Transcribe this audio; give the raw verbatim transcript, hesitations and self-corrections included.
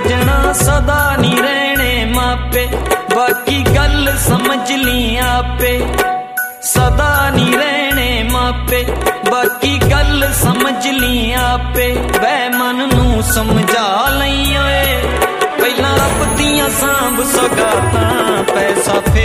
सजना सदा नी रहने मापे, बाकी गल समझ ली आपे। सदा नी रहने मापे, बाकी गल समझ ली आपे। वै मन नू समझा लई ओए, पहला रब दियां सांभ सौगातां, पैसा